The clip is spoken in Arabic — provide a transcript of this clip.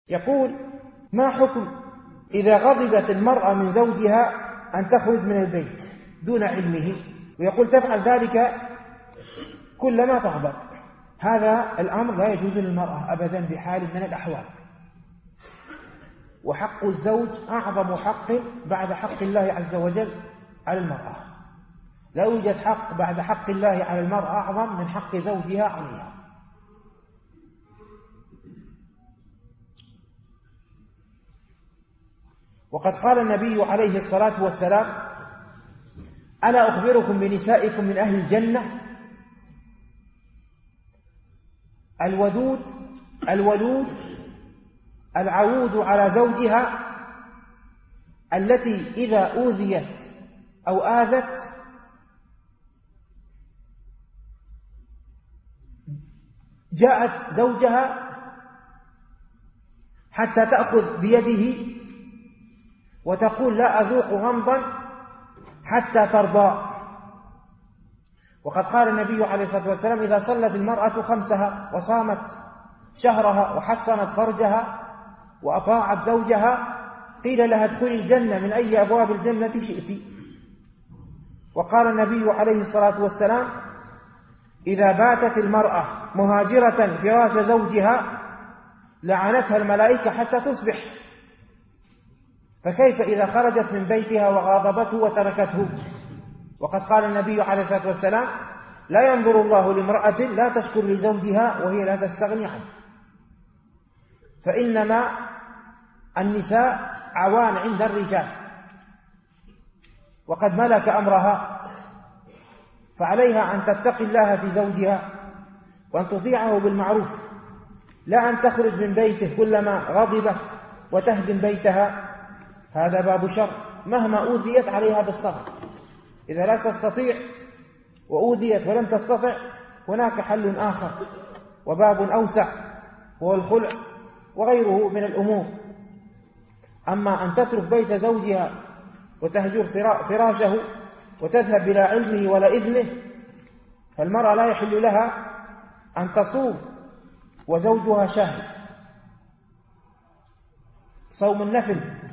يقول: ما حكم إذا غضبت المرأة من زوجها أن تخرج من البيت دون علمه، ويقول تفعل ذلك كلما تغضب؟ هذا الأمر لا يجوز للمرأة أبدا بحال من الأحوال، وحق الزوج أعظم حق بعد حق الله عز وجل على المرأة. لا يوجد حق بعد حق الله على المرأة أعظم من حق زوجها عليها. وقد قال النبي عليه الصلاة والسلام: ألا أخبركم بنسائكم من أهل الجنة؟ الولود العود على زوجها، التي إذا أوذيت أو آذت جاءت زوجها حتى تأخذ بيده وتقول: لا أذوق غمضا حتى ترضى. وقد قال النبي عليه الصلاة والسلام: إذا صلت المرأة خمسها وصامت شهرها وحصنت فرجها وأطاعت زوجها قيل لها: ادخلي الجنة من أي أبواب الجنة شئت. وقال النبي عليه الصلاة والسلام: إذا باتت المرأة مهاجرة فراش زوجها لعنتها الملائكة حتى تصبح، فكيف إذا خرجت من بيتها وغاضبته وتركته؟ وقد قال النبي عليه الصلاة والسلام: لا ينظر الله لامرأة لا تشكر لزوجها وهي لا تستغني عنه. فإنما النساء عوان عند الرجال وقد ملك أمرها، فعليها أن تتقي الله في زوجها وأن تطيعه بالمعروف، لا أن تخرج من بيته كلما غضبت وتهدم بيتها. هذا باب شر، مهما أوذيت عليها بالصبر. إذا لا تستطيع وأوذيت ولم تستطع هناك حل آخر وباب أوسع هو الخلع وغيره من الأمور. أما أن تترك بيت زوجها وتهجر فراشه وتذهب بلا علمه ولا إذنه، فالمرأة لا يحل لها أن تصوم وزوجها شاهد. صوم النفل